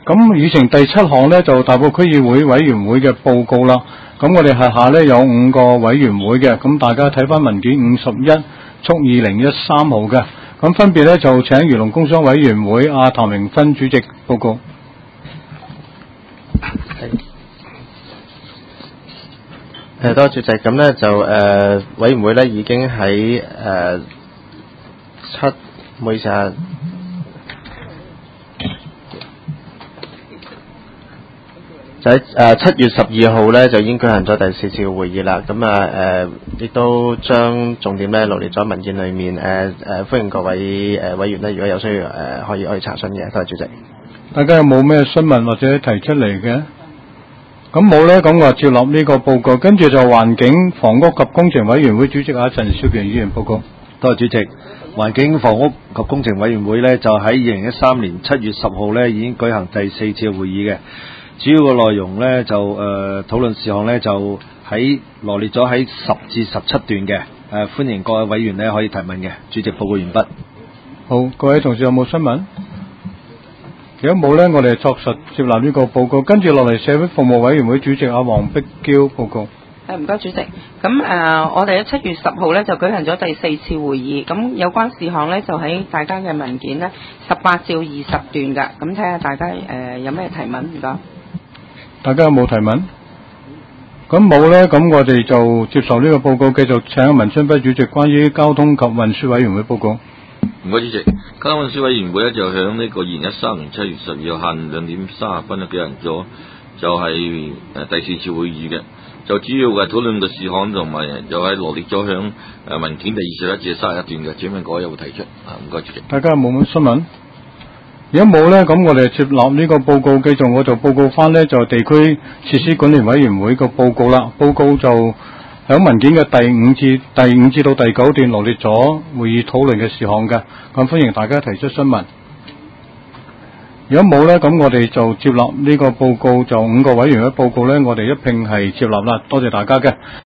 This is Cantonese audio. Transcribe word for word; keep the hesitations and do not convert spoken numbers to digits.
咁議程第七項呢，就大埔區議會委員會嘅報告啦。咁我哋轄下呢有五個委員會嘅，咁大家睇翻文件五十一促二零一三號嘅，咁分別呢就請漁農工商委員會阿譚榮芬主席報告。 誒，多謝主席。咁呢就誒、呃、委員會呢已經喺誒、呃、七，唔好意思啊。就喺誒七月十二號咧，就已經舉行咗第四次嘅會議啦。咁啊誒，亦都將重點咧落列咗文件裏面。誒、呃、誒、呃，歡迎各位誒、呃、委員咧，如果有需要誒、呃，可以可以查詢嘅。多謝主席。 大家有冇咩詢問或者提出嚟嘅？咁冇咧，咁我接納呢個報告。跟住就環境房屋及工程委員會主席阿陳少權議員報告。 多謝主席。環境房屋及工程委員會咧，就喺二零一三年七月十號咧已經舉行第四次嘅會議嘅。主要嘅內容咧就誒、呃、討論事項咧就喺羅列咗喺十至十七段嘅。誒、呃、歡迎各位委員咧可以提問嘅。主席報告完畢。 好，各位同事有冇詢問？如果冇咧，我哋作實接納呢個報告。跟住落嚟，社會服務委員會主席阿黃碧嬌報告。 誒，唔該主席。咁誒、呃，我哋喺七月十號咧就舉行咗第四次會議。咁有關事項咧就喺大家嘅文件咧十八至二十段㗎。咁睇下大家誒、呃、有咩提問唔該。 大家有冇提問？咁冇咧，咁我哋就接受呢個報告，繼續請文春輝主席關於交通及運輸委員會報告。 唔該主席，交通運輸委員會咧就響呢個二零一三年七月十二號下午兩點三十分就舉行咗，就係誒第四次會議嘅，就主要嘅討論嘅事項同埋就係羅列咗響誒文件第二十一至三十一段嘅，請問各位有冇提出？啊，唔該主席。 大家有冇乜詢問？如果冇咧，咁我哋接納呢個報告，繼續我就報告翻呢，就地區設施管理委員會個報告啦。報告就響文件嘅第五至第五至到第九段羅列咗會議討論嘅事項嘅，咁歡迎大家提出詢問。如果冇咧，咁我哋就接納呢個報告，就五個委員會報告咧，我哋一併係接納啦。多謝大家嘅。